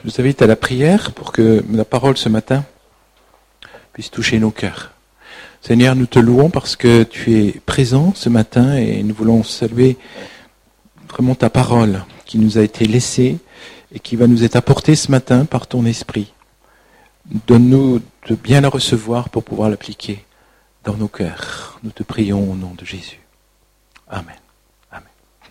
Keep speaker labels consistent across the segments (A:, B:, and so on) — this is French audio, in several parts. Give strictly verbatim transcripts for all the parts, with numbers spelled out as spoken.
A: Je vous invite à la prière pour que la parole ce matin puisse toucher nos cœurs. Seigneur, nous te louons parce que tu es présent ce matin et nous voulons saluer vraiment ta parole qui nous a été laissée et qui va nous être apportée ce matin par ton esprit. Donne-nous de bien la recevoir pour pouvoir l'appliquer dans nos cœurs. Nous te prions au nom de Jésus. Amen. Amen.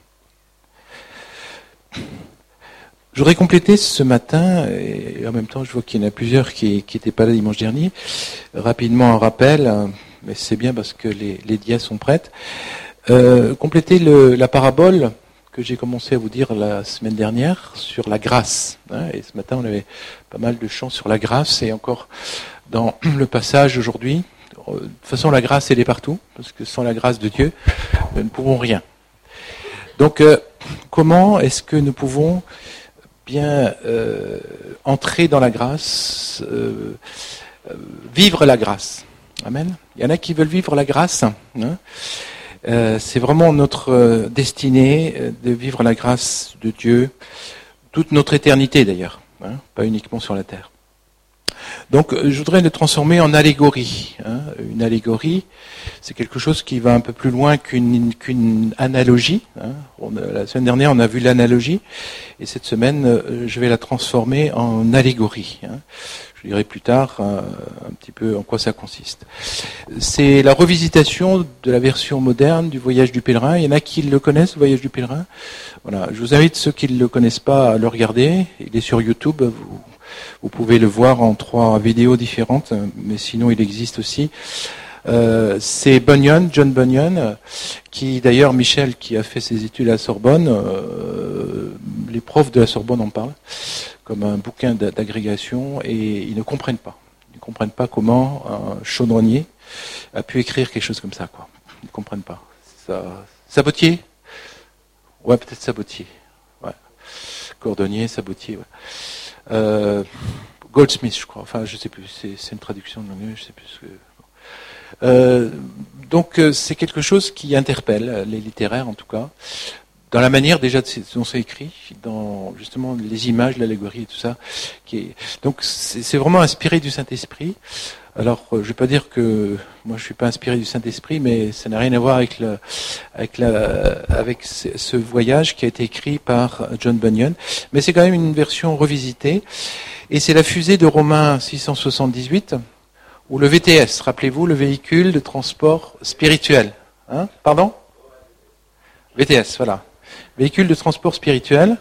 A: Je voudrais compléter ce matin, et en même temps je vois qu'il y en a plusieurs qui n'étaient pas là dimanche dernier, rapidement un rappel, mais c'est bien parce que les, les dias sont prêtes, euh, compléter le, la parabole que j'ai commencé à vous dire la semaine dernière sur la grâce. Hein, et ce matin on avait pas mal de chants sur la grâce, et encore dans le passage aujourd'hui, de toute façon la grâce elle est partout, parce que sans la grâce de Dieu, nous ne pouvons rien. Donc euh, comment est-ce que nous pouvons bien euh, entrer dans la grâce, euh, euh, vivre la grâce. Amen. Il y en a qui veulent vivre la grâce. Hein. Euh, c'est vraiment notre euh, destinée euh, de vivre la grâce de Dieu, toute notre éternité d'ailleurs, hein, pas uniquement sur la terre. Donc euh, je voudrais le transformer en allégorie. Hein. Une allégorie, c'est quelque chose qui va un peu plus loin qu'une, qu'une analogie. Hein. On a, la semaine dernière, on a vu l'analogie, et cette semaine, euh, je vais la transformer en allégorie. Hein. Je dirai plus tard euh, un petit peu en quoi ça consiste. C'est la revisitation de la version moderne du Voyage du pèlerin. Il y en a qui le connaissent, le Voyage du pèlerin. Voilà. Je vous invite, ceux qui ne le connaissent pas, à le regarder. Il est sur YouTube. Vous, vous pouvez le voir en trois vidéos différentes, mais sinon il existe aussi. Euh, c'est Bunyan, John Bunyan, qui d'ailleurs, Michel, qui a fait ses études à la Sorbonne, euh, les profs de la Sorbonne en parlent, comme un bouquin d'agrégation, et ils ne comprennent pas. Ils ne comprennent pas comment un chaudronnier a pu écrire quelque chose comme ça, quoi. Ils ne comprennent pas. Ça, sabotier ? Ouais, peut-être sabotier. Ouais. Cordonnier, sabotier, ouais. Euh, Goldsmith, je crois. Enfin, je sais plus. C'est, c'est une traduction de l'anglais, je sais plus ce que... Euh, donc euh, c'est quelque chose qui interpelle les littéraires en tout cas, dans la manière déjà dont c'est écrit, dans justement les images, l'allégorie et tout ça. Qui est... Donc c'est, c'est vraiment inspiré du Saint-Esprit. Alors euh, je vais pas dire que moi je suis pas inspiré du Saint-Esprit, mais ça n'a rien à voir avec le, avec la, avec ce, ce voyage qui a été écrit par John Bunyan. Mais c'est quand même une version revisitée, et c'est la fusée de Romains six cent soixante-dix-huit. Ou le V T S, rappelez-vous, le véhicule de transport spirituel. Hein ? Pardon ? V T S, voilà. Véhicule de transport spirituel.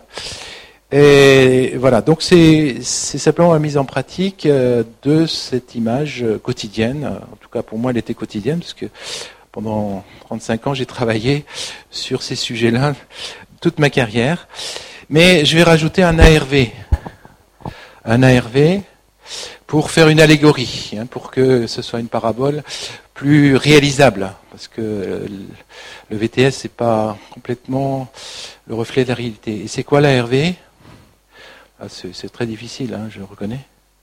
A: Et voilà, donc c'est, c'est simplement la mise en pratique de cette image quotidienne. En tout cas, pour moi, elle était quotidienne, parce que pendant trente-cinq ans, j'ai travaillé sur ces sujets-là toute ma carrière. Mais je vais rajouter un A R V. Un A R V... pour faire une allégorie, hein, pour que ce soit une parabole plus réalisable, parce que le V T S c'est pas complètement le reflet de la réalité. Et c'est quoi l'A R V ? Ah, c'est, c'est très difficile, hein, je le reconnais.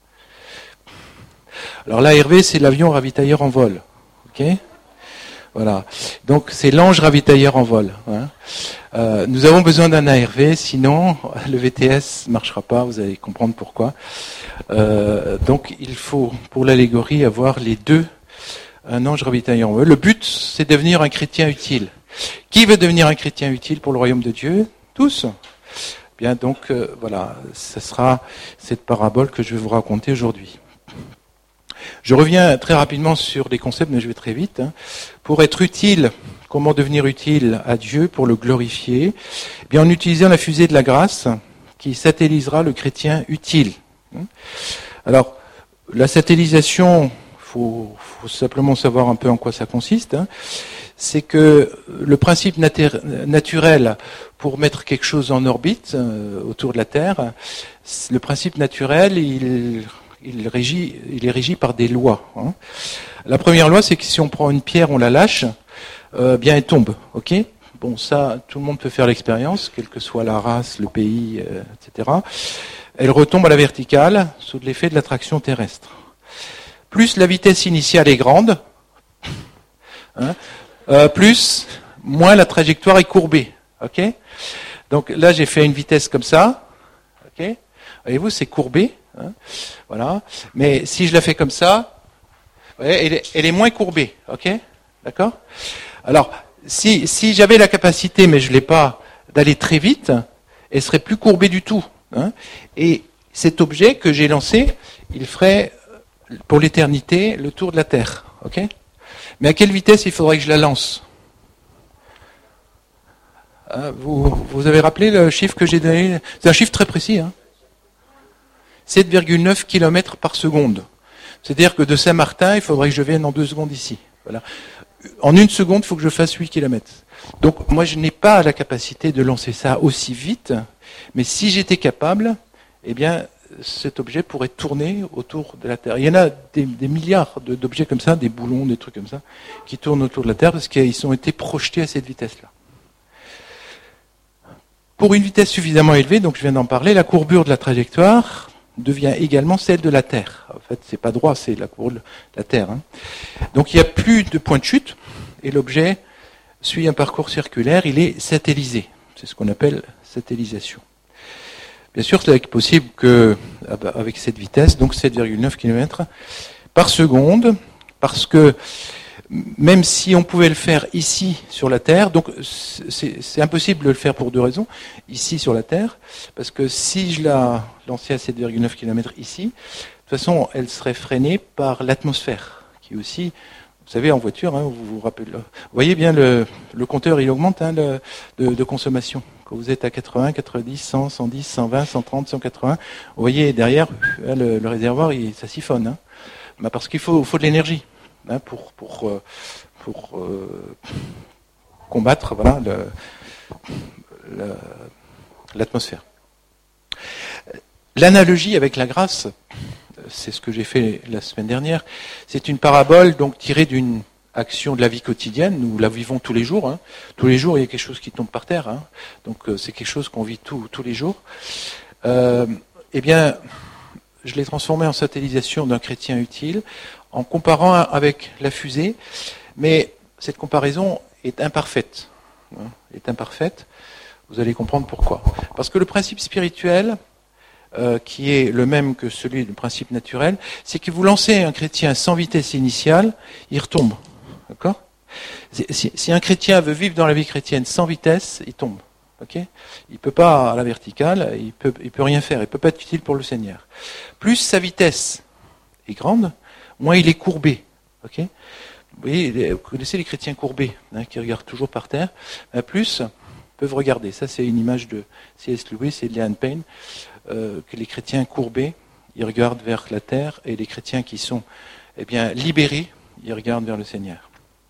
A: Alors l'A R V c'est l'avion ravitailleur en vol, ok ? Voilà. Donc c'est l'ange ravitailleur en vol. Hein. Euh, nous avons besoin d'un A R V, sinon le V T S ne marchera pas, vous allez comprendre pourquoi. Euh, donc il faut, pour l'allégorie, avoir les deux, un ange ravitailleur en vol. Le but, c'est de devenir un chrétien utile. Qui veut devenir un chrétien utile pour le royaume de Dieu ? Tous. Bien, donc euh, voilà, ce sera cette parabole que je vais vous raconter aujourd'hui. Je reviens très rapidement sur les concepts, mais je vais très vite. Hein. Pour être utile, comment devenir utile à Dieu pour le glorifier ? Eh bien, en utilisant la fusée de la grâce qui satellisera le chrétien utile. Alors, la satellisation, il faut, faut simplement savoir un peu en quoi ça consiste. Hein. C'est que le principe nater, naturel pour mettre quelque chose en orbite euh, autour de la Terre, le principe naturel, il... Il, régit, il est régi par des lois. Hein. La première loi, c'est que si on prend une pierre, on la lâche, euh, bien elle tombe. Ok ? Bon, ça, tout le monde peut faire l'expérience, quelle que soit la race, le pays, euh, et cetera. Elle retombe à la verticale sous l'effet de l'attraction terrestre. Plus la vitesse initiale est grande, hein, euh, plus, moins la trajectoire est courbée. Ok ? Donc là, j'ai fait une vitesse comme ça. Ok ? Voyez-vous, c'est courbé. Hein, voilà. Mais si je la fais comme ça, vous voyez, elle, est, elle est moins courbée. Ok, d'accord. Alors, si, si j'avais la capacité, mais je l'ai pas, d'aller très vite, elle serait plus courbée du tout. Hein, et cet objet que j'ai lancé, il ferait pour l'éternité le tour de la Terre. Ok. Mais à quelle vitesse il faudrait que je la lance? Vous, vous avez rappelé le chiffre que j'ai donné? C'est un chiffre très précis. Hein, sept virgule neuf kilomètres par seconde. C'est-à-dire que de Saint-Martin, il faudrait que je vienne en deux secondes ici. Voilà. En une seconde, il faut que je fasse huit kilomètres. Donc moi, je n'ai pas la capacité de lancer ça aussi vite, mais si j'étais capable, eh bien, cet objet pourrait tourner autour de la Terre. Il y en a des, des milliards de, d'objets comme ça, des boulons, des trucs comme ça, qui tournent autour de la Terre parce qu'ils ont été projetés à cette vitesse-là. Pour une vitesse suffisamment élevée, donc je viens d'en parler, la courbure de la trajectoire devient également celle de la Terre. En fait, c'est pas droit, c'est la courbe de la Terre. Hein. Donc il n'y a plus de point de chute et l'objet suit un parcours circulaire, il est satellisé. C'est ce qu'on appelle satellisation. Bien sûr, c'est possible que avec cette vitesse, donc sept virgule neuf kilomètres par seconde, parce que même si on pouvait le faire ici sur la Terre, donc c'est, c'est impossible de le faire pour deux raisons. Ici sur la Terre, parce que si je la lançais à sept virgule neuf kilomètres ici, de toute façon, elle serait freinée par l'atmosphère, qui est aussi, vous savez, en voiture, hein, vous vous rappelez, vous voyez bien le, le compteur, il augmente hein, le, de, de consommation. Quand vous êtes à quatre-vingts, quatre-vingt-dix, cent, cent dix, cent vingt, cent trente, cent quatre-vingts, vous voyez derrière, le, le réservoir, il, ça siphonne, hein, bah parce qu'il faut, faut de l'énergie. Hein, pour pour pour euh, combattre voilà le, le, l'atmosphère. L'analogie avec la grâce, c'est ce que j'ai fait la semaine dernière. C'est une parabole donc tirée d'une action de la vie quotidienne. Nous la vivons tous les jours. Hein. Tous les jours, il y a quelque chose qui tombe par terre. Hein. Donc euh, c'est quelque chose qu'on vit tout, tous les jours. Euh, eh bien, je l'ai transformé en satellisation d'un chrétien utile, en comparant avec la fusée, mais cette comparaison est imparfaite. Hein, est imparfaite. Vous allez comprendre pourquoi. Parce que le principe spirituel, euh, qui est le même que celui du principe naturel, c'est que vous lancez un chrétien sans vitesse initiale, il retombe. D'accord ? si, si un chrétien veut vivre dans la vie chrétienne sans vitesse, il tombe. Okay, il ne peut pas à la verticale, il peut, il peut rien faire, il ne peut pas être utile pour le Seigneur. Plus sa vitesse est grande, moins il est courbé. Okay, vous voyez, vous connaissez les chrétiens courbés, hein, qui regardent toujours par terre. Plus peuvent regarder. Ça, c'est une image de C S Lewis et de Leanne Payne, euh, que les chrétiens courbés, ils regardent vers la terre, et les chrétiens qui sont, eh bien, libérés, ils regardent vers le Seigneur.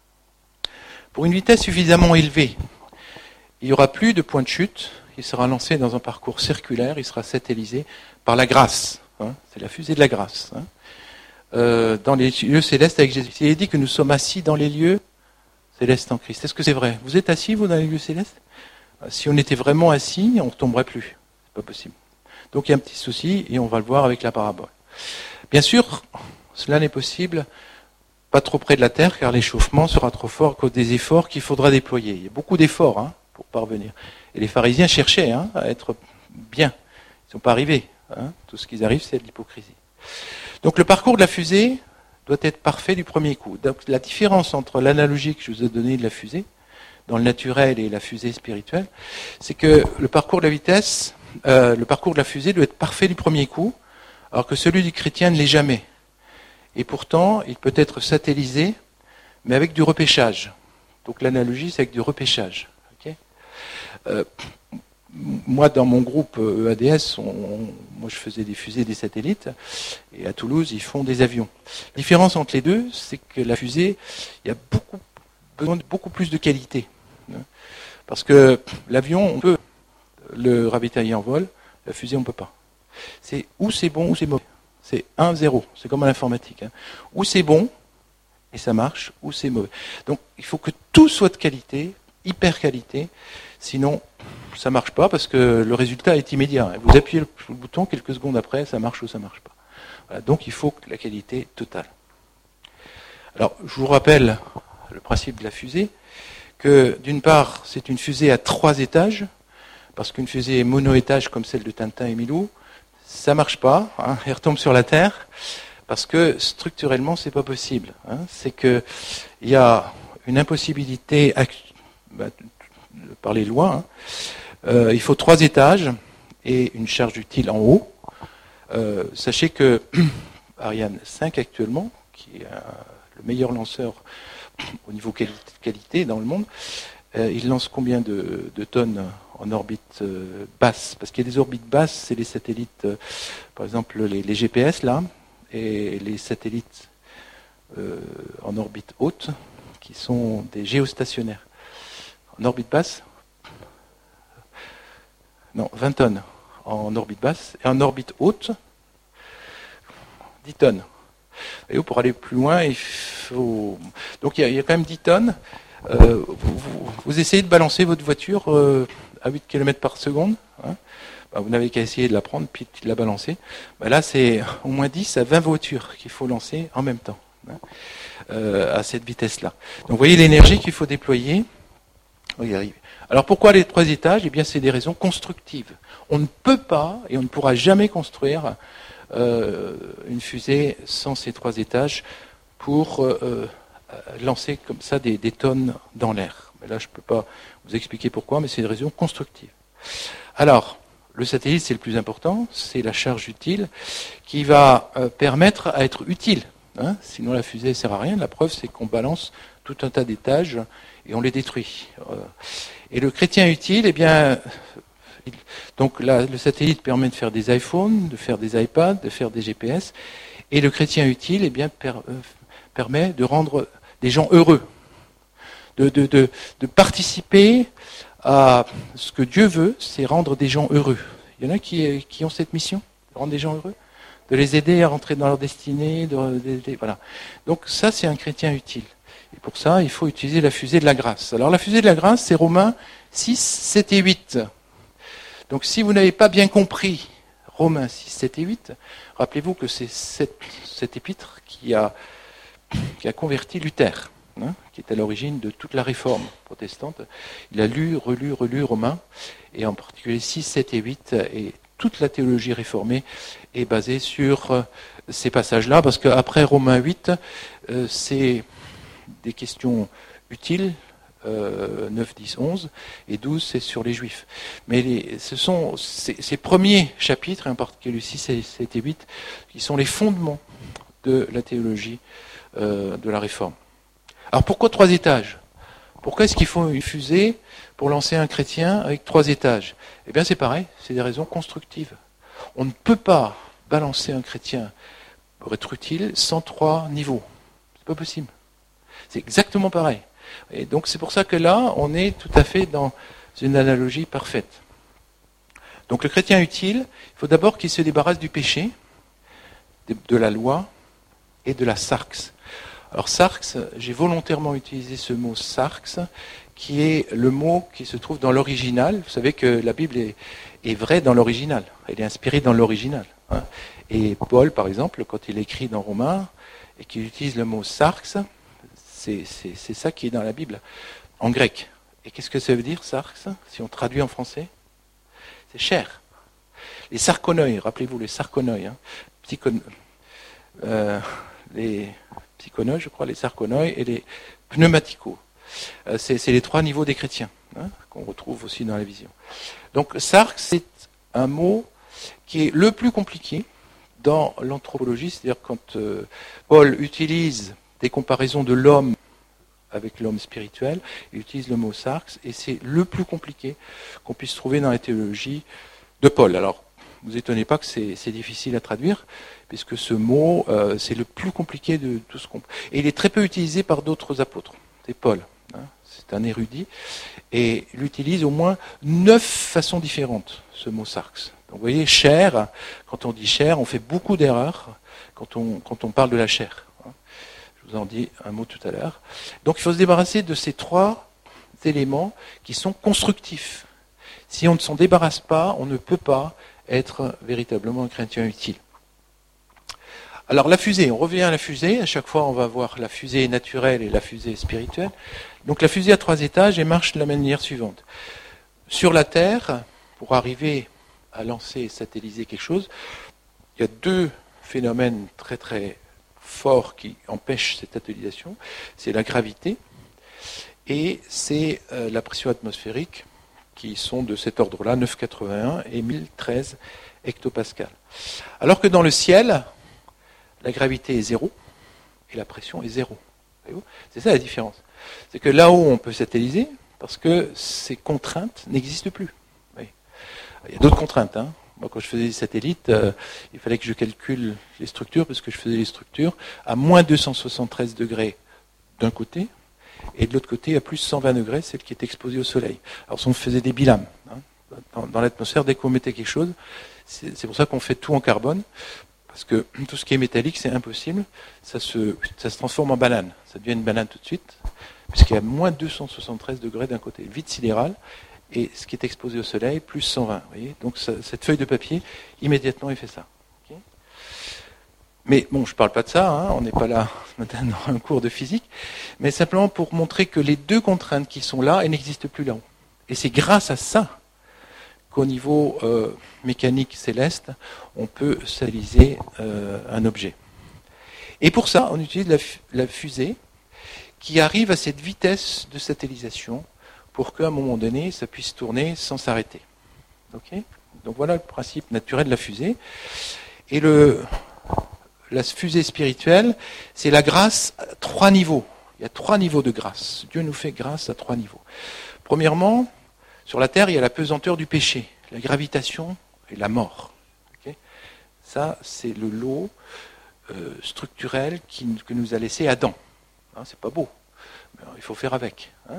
A: Pour une vitesse suffisamment élevée, il n'y aura plus de point de chute, il sera lancé dans un parcours circulaire, il sera satellisé par la grâce. Hein, c'est la fusée de la grâce. Hein, euh, dans les lieux célestes avec Jésus. Il est dit que nous sommes assis dans les lieux célestes en Christ. Est-ce que c'est vrai? Vous êtes assis, vous, dans les lieux célestes? Si on était vraiment assis, on ne tomberait plus. C'est pas possible. Donc il y a un petit souci, et on va le voir avec la parabole. Bien sûr, cela n'est possible pas trop près de la terre, car l'échauffement sera trop fort à cause des efforts qu'il faudra déployer. Il y a beaucoup d'efforts, hein, pour parvenir. Et les pharisiens cherchaient hein, à être bien. Ils ne sont pas arrivés. Hein. Tout ce qu'ils arrivent, c'est de l'hypocrisie. Donc le parcours de la fusée doit être parfait du premier coup. Donc la différence entre l'analogie que je vous ai donnée de la fusée, dans le naturel et la fusée spirituelle, c'est que le parcours de la vitesse, euh, le parcours de la fusée doit être parfait du premier coup, alors que celui du chrétien ne l'est jamais. Et pourtant, il peut être satellisé, mais avec du repêchage. Donc l'analogie, c'est avec du repêchage. Euh, moi, dans mon groupe E A D S, on, on, moi je faisais des fusées, des satellites, et à Toulouse, ils font des avions. La différence entre les deux, c'est que la fusée, il y a beaucoup, besoin de beaucoup plus de qualité. Hein, parce que l'avion, on peut le ravitailler en vol, la fusée, on ne peut pas. C'est ou c'est bon ou c'est mauvais. C'est un zéro, c'est comme à l'informatique. Hein. Ou c'est bon, et ça marche, ou c'est mauvais. Donc, il faut que tout soit de qualité, hyper qualité, sinon ça ne marche pas parce que le résultat est immédiat. Vous appuyez le bouton, quelques secondes après, ça marche ou ça ne marche pas. Voilà, donc il faut la qualité totale. Alors, je vous rappelle le principe de la fusée, que d'une part, c'est une fusée à trois étages, parce qu'une fusée mono-étage comme celle de Tintin et Milou, ça marche pas, hein, elle retombe sur la Terre, parce que structurellement, c'est pas possible. Hein. C'est que il y a une impossibilité, bah, par les lois, hein. euh, il faut trois étages et une charge utile en haut. Euh, sachez que Ariane cinq actuellement, qui est euh, le meilleur lanceur au niveau quali- qualité dans le monde, euh, il lance combien de, de tonnes en orbite euh, basse? Parce qu'il y a des orbites basses, c'est les satellites, euh, par exemple les, les G P S là, et les satellites euh, en orbite haute, qui sont des géostationnaires. En orbite basse, non, vingt tonnes en orbite basse, et en orbite haute, dix tonnes. Et pour aller plus loin, il faut... Donc il y a, il y a quand même dix tonnes. Euh, vous, vous essayez de balancer votre voiture euh, à huit kilomètres par seconde. Hein. Ben, vous n'avez qu'à essayer de la prendre, puis de la balancer. Ben là, c'est au moins dix à vingt voitures qu'il faut lancer en même temps, hein, euh, à cette vitesse-là. Donc vous voyez l'énergie qu'il faut déployer. On y arrive. Alors pourquoi les trois étages? Eh bien, c'est des raisons constructives. On ne peut pas et on ne pourra jamais construire euh, une fusée sans ces trois étages pour euh, lancer comme ça des, des tonnes dans l'air. Mais là, je ne peux pas vous expliquer pourquoi, mais c'est des raisons constructives. Alors, le satellite, c'est le plus important, c'est la charge utile qui va euh, permettre à être utile. Hein, sinon, la fusée ne sert à rien. La preuve, c'est qu'on balance tout un tas d'étages et on les détruit. Euh, et le chrétien utile, eh bien, il, donc là, le satellite permet de faire des iPhones, de faire des iPads, de faire des G P S, et le chrétien utile, eh bien, per, euh, permet de rendre des gens heureux, de, de, de, de participer à ce que Dieu veut, c'est rendre des gens heureux. Il y en a qui, qui ont cette mission, de rendre des gens heureux, de les aider à rentrer dans leur destinée, de, de, de, voilà. Donc ça, c'est un chrétien utile. Et pour ça, il faut utiliser la fusée de la grâce. Alors la fusée de la grâce, c'est Romains six, sept et huit. Donc si vous n'avez pas bien compris Romains six, sept et huit, rappelez-vous que c'est cette, cet épître qui a, qui a converti Luther, hein, qui est à l'origine de toute la réforme protestante. Il a lu, relu, relu Romains, et en particulier six, sept et huit, et toute la théologie réformée est basée sur ces passages-là, parce qu'après Romains huit, euh, c'est des questions utiles, euh, neuf, dix, onze, et douze, c'est sur les Juifs. Mais les, ce sont ces, ces premiers chapitres, et en particulier six, sept et huit, qui sont les fondements de la théologie euh, de la Réforme. Alors pourquoi trois étages? Pourquoi est-ce qu'il faut une fusée pour lancer un chrétien avec trois étages? Eh bien c'est pareil, c'est des raisons constructives. On ne peut pas balancer un chrétien pour être utile sans trois niveaux. C'est pas possible. C'est exactement pareil. Et donc c'est pour ça que là, on est tout à fait dans une analogie parfaite. Donc le chrétien utile, il faut d'abord qu'il se débarrasse du péché, de, de la loi et de la sarx. Alors sarx, j'ai volontairement utilisé ce mot sarx, qui est le mot qui se trouve dans l'original. Vous savez que la Bible est, est vraie dans l'original, elle est inspirée dans l'original. Hein. Et Paul, par exemple, quand il écrit dans Romains, et qu'il utilise le mot sarx, c'est, c'est, c'est ça qui est dans la Bible, en grec. Et qu'est-ce que ça veut dire, sarx, si on traduit en français? C'est chair. Les sarconoi, rappelez-vous, les sarconoi, hein, psychon, euh, les psychonoi, je crois, les sarconoi et les pneumatico. Euh, c'est, c'est les trois niveaux des chrétiens, hein, qu'on retrouve aussi dans la vision. Donc, sarx, c'est un mot qui est le plus compliqué dans l'anthropologie, c'est-à-dire quand euh, Paul utilise des comparaisons de l'homme avec l'homme spirituel, il utilise le mot sarx, et c'est le plus compliqué qu'on puisse trouver dans la théologie de Paul. Alors, ne vous étonnez pas que c'est, c'est difficile à traduire, puisque ce mot, euh, c'est le plus compliqué de tout ce qu'on... Et il est très peu utilisé par d'autres apôtres. C'est Paul, hein, c'est un érudit, et il utilise au moins neuf façons différentes, ce mot sarx. Donc vous voyez, chair, quand on dit chair, on fait beaucoup d'erreurs quand on, quand on parle de la chair. Je vous en dis un mot tout à l'heure. Donc il faut se débarrasser de ces trois éléments qui sont constructifs. Si on ne s'en débarrasse pas, on ne peut pas être véritablement un chrétien utile. Alors la fusée, on revient à la fusée. À chaque fois, on va voir la fusée naturelle et la fusée spirituelle. Donc la fusée a trois étages et marche de la manière suivante. Sur la Terre, pour arriver à lancer et satelliser quelque chose, il y a deux phénomènes très très forts qui empêchent cette satellisation. C'est la gravité et c'est euh, la pression atmosphérique qui sont de cet ordre-là, neuf virgule quatre-vingt-un et mille treize hectopascales. Alors que dans le ciel, la gravité est zéro et la pression est zéro. C'est ça la différence. C'est que là-haut, on peut satelliser parce que ces contraintes n'existent plus. Oui. Il y a d'autres contraintes. Hein. Moi, quand je faisais des satellites, euh, il fallait que je calcule les structures parce que je faisais les structures à moins deux cent soixante-treize degrés d'un côté et de l'autre côté à plus cent vingt degrés, celle qui est exposée au soleil. Alors, on faisait des bilames. Hein. Dans, dans l'atmosphère, dès qu'on mettait quelque chose, c'est, c'est pour ça qu'on fait tout en carbone. Parce que tout ce qui est métallique, c'est impossible. Ça se, ça se transforme en banane. Ça devient une banane tout de suite, puisqu'il y a moins deux cent soixante-treize degrés d'un côté, vide sidéral, et ce qui est exposé au soleil, plus cent vingt. Vous voyez. Donc ça, cette feuille de papier, immédiatement, il fait ça. Okay. Mais bon, je ne parle pas de ça, hein, on n'est pas là ce matin dans un cours de physique, mais simplement pour montrer que les deux contraintes qui sont là, elles n'existent plus là-haut. Et c'est grâce à ça qu'au niveau euh, mécanique céleste, on peut satelliser euh, un objet. Et pour ça, on utilise la, la fusée qui arrive à cette vitesse de satellisation pour qu'à un moment donné, ça puisse tourner sans s'arrêter. Okay. Donc voilà le principe naturel de la fusée. Et le, la fusée spirituelle, c'est la grâce à trois niveaux. Il y a trois niveaux de grâce. Dieu nous fait grâce à trois niveaux. Premièrement, sur la Terre, il y a la pesanteur du péché, la gravitation et la mort. Okay. Ça, c'est le lot euh, structurel qui, que nous a laissé Adam. Hein, c'est pas beau, mais il faut faire avec. Hein.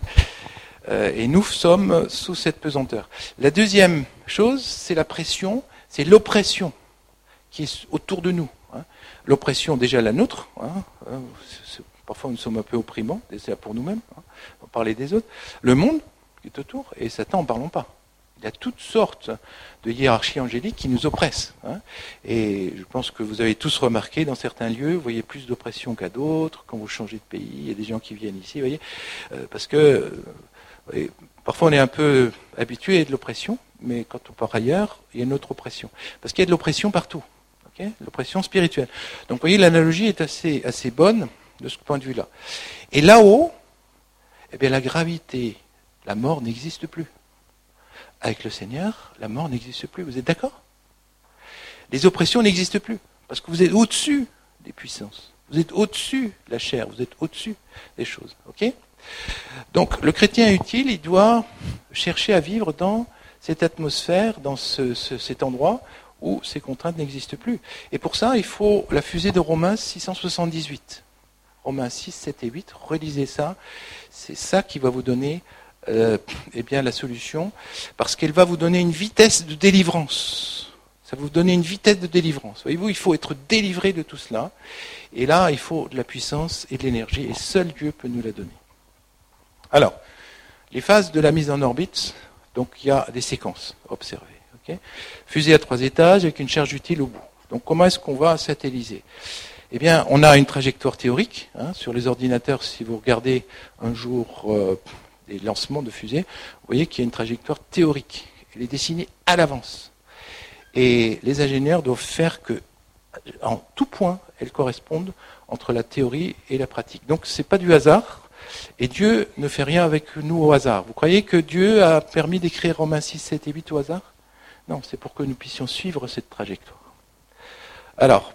A: euh, et nous sommes sous cette pesanteur. La deuxième chose, c'est la pression, c'est l'oppression qui est autour de nous. Hein. L'oppression, déjà la nôtre. Hein, c'est, c'est, parfois, nous sommes un peu opprimants, c'est pour nous-mêmes. Hein, on va parler des autres. Le monde qui est autour, et Satan, n'en parlons pas. Il y a toutes sortes de hiérarchies angéliques qui nous oppressent. Hein. Et je pense que vous avez tous remarqué, dans certains lieux, vous voyez plus d'oppression qu'à d'autres. Quand vous changez de pays, il y a des gens qui viennent ici, vous voyez, euh, parce que euh, voyez, parfois on est un peu habitué de l'oppression, mais quand on part ailleurs, il y a une autre oppression. Parce qu'il y a de l'oppression partout. Okay, l'oppression spirituelle. Donc vous voyez, l'analogie est assez, assez bonne de ce point de vue-là. Et là-haut, eh bien, la gravité, la mort n'existe plus. Avec le Seigneur, la mort n'existe plus. Vous êtes d'accord? Les oppressions n'existent plus. Parce que vous êtes au-dessus des puissances. Vous êtes au-dessus de la chair. Vous êtes au-dessus des choses. Ok? Donc, le chrétien utile, il doit chercher à vivre dans cette atmosphère, dans ce, ce, cet endroit où ces contraintes n'existent plus. Et pour ça, il faut la fusée de Romains six cent soixante-dix-huit. Romains six, sept et huit, relisez ça. C'est ça qui va vous donner euh, eh bien, la solution, parce qu'elle va vous donner une vitesse de délivrance. Ça va vous donner une vitesse de délivrance. Voyez-vous, il faut être délivré de tout cela. Et là, il faut de la puissance et de l'énergie, et seul Dieu peut nous la donner. Alors, les phases de la mise en orbite, donc il y a des séquences observées. Okay, fusée à trois étages avec une charge utile au bout. Donc comment est-ce qu'on va satelliser? Eh bien, on a une trajectoire théorique. Hein, sur les ordinateurs, si vous regardez un jour euh, des lancements de fusées, vous voyez qu'il y a une trajectoire théorique. Elle est dessinée à l'avance. Et les ingénieurs doivent faire que, en tout point, elles correspondent entre la théorie et la pratique. Donc, ce n'est pas du hasard. Et Dieu ne fait rien avec nous au hasard. Vous croyez que Dieu a permis d'écrire Romains six, sept et huit au hasard? Non, c'est pour que nous puissions suivre cette trajectoire. Alors,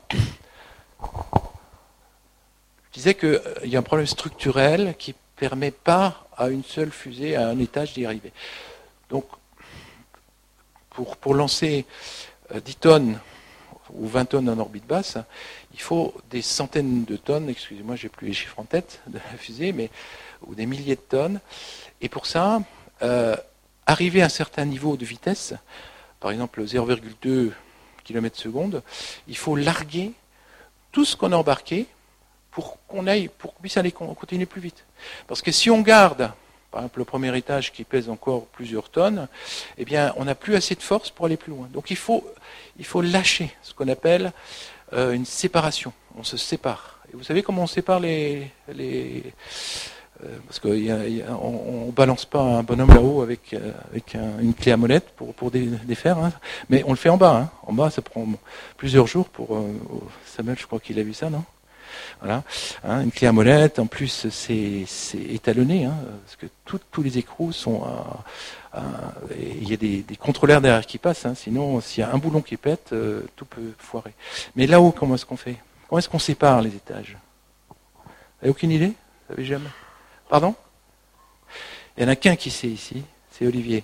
A: je disais qu'il euh, y a un problème structurel qui ne permet pas à une seule fusée, à un étage, d'y arriver. Donc, pour, pour lancer euh, dix tonnes ou vingt tonnes en orbite basse, il faut des centaines de tonnes, excusez-moi, je n'ai plus les chiffres en tête de la fusée, mais, ou des milliers de tonnes. Et pour ça, euh, arriver à un certain niveau de vitesse, par exemple zéro virgule deux kilomètres seconde, il faut larguer tout ce qu'on a embarqué pour qu'on aille, pour qu'on puisse aller continuer plus vite. Parce que si on garde, par exemple, le premier étage qui pèse encore plusieurs tonnes, eh bien, on n'a plus assez de force pour aller plus loin. Donc il faut, il faut lâcher ce qu'on appelle euh, une séparation. On se sépare. Et vous savez comment on sépare les, les, Euh, parce qu'on ne balance pas un bonhomme là-haut avec, euh, avec un, une clé à molette pour, pour dé, défaire, hein. Mais on le fait en bas. Hein. En bas, ça prend plusieurs jours pour... Euh, Samuel, je crois qu'il a vu ça, non? Voilà, hein, une clé à molette. En plus, c'est, c'est étalonné, hein, parce que tout, tous les écrous sont... À, à, il y a des, des contrôleurs derrière qui passent, hein, sinon, s'il y a un boulon qui pète, euh, tout peut foirer. Mais là-haut, comment est-ce qu'on fait? Comment est-ce qu'on sépare les étages? Vous n'avez aucune idée? Vous savez jamais? Pardon? Il n'y en a qu'un qui sait ici, c'est Olivier.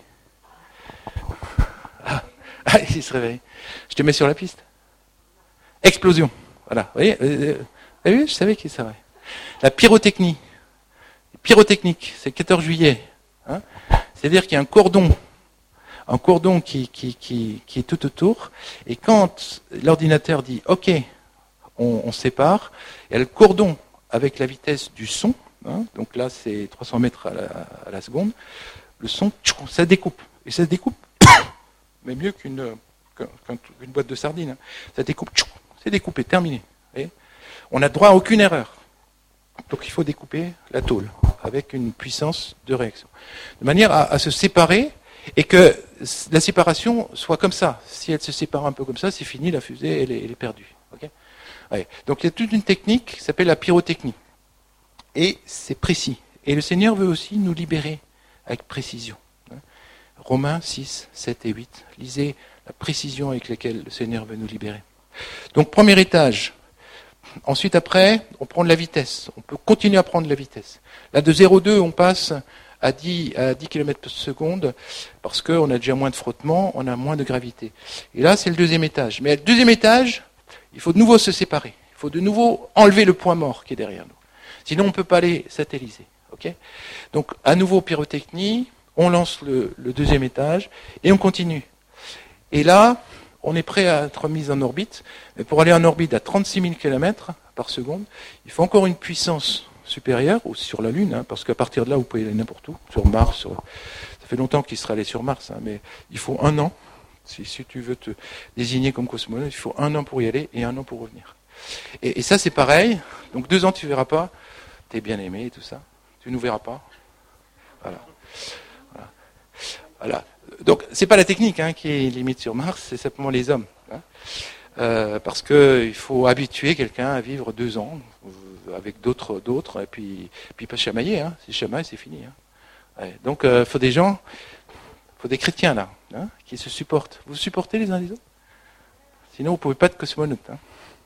A: Ah, ah, il se réveille. Je te mets sur la piste. Explosion. Voilà. Vous voyez, vous avez vu, je savais qu'il savait. La pyrotechnie. Pyrotechnique, c'est le quatorze juillet. Hein. C'est-à-dire qu'il y a un cordon, un cordon qui, qui, qui, qui est tout autour. Et quand l'ordinateur dit OK, on, on sépare, il y a le cordon avec la vitesse du son. Hein, donc là, c'est trois cents mètres à la, à la seconde. Le son, ça découpe. Et ça se découpe, mais mieux qu'une, qu'une boîte de sardines. Hein. Ça découpe, c'est découpé, terminé. Voyez, on n'a droit à aucune erreur. Donc il faut découper la tôle avec une puissance de réaction. De manière à, à se séparer et que la séparation soit comme ça. Si elle se sépare un peu comme ça, c'est fini, la fusée, elle est, elle est perdue. Okay, ouais. Donc il y a toute une technique qui s'appelle la pyrotechnie. Et c'est précis. Et le Seigneur veut aussi nous libérer avec précision. Romains six, sept et huit. Lisez la précision avec laquelle le Seigneur veut nous libérer. Donc, premier étage. Ensuite, après, on prend de la vitesse. On peut continuer à prendre de la vitesse. Là, de zéro virgule deux, on passe à dix, à dix kilomètres par seconde parce qu'on a déjà moins de frottement, on a moins de gravité. Et là, c'est le deuxième étage. Mais le deuxième étage, il faut de nouveau se séparer. Il faut de nouveau enlever le point mort qui est derrière nous. Sinon, on ne peut pas les satelliser. Okay, donc, à nouveau, pyrotechnie, on lance le, le deuxième étage et on continue. Et là, on est prêt à être mis en orbite. Mais pour aller en orbite à trente-six mille kilomètres par seconde, il faut encore une puissance supérieure, ou sur la Lune, hein, parce qu'à partir de là, vous pouvez aller n'importe où, sur Mars. Sur... Ça fait longtemps qu'il serait allé sur Mars, hein, mais il faut un an. Si, si tu veux te désigner comme cosmonaute, il faut un an pour y aller et un an pour revenir. Et, et ça, c'est pareil. Donc, deux ans, tu ne verras pas. Tu es bien aimé et tout ça. Tu ne nous verras pas. Voilà. Voilà. Voilà. Donc, c'est pas la technique hein, qui est limite sur Mars, c'est simplement les hommes. Hein. Euh, parce qu'il faut habituer quelqu'un à vivre deux ans avec d'autres, d'autres, et puis, puis pas chamailler. Hein. Si chamaille, c'est fini. Hein. Ouais. Donc, il euh, faut des gens, il faut des chrétiens là, hein, qui se supportent. Vous supportez les uns les autres? Sinon, vous ne pouvez pas être cosmonaute. Hein.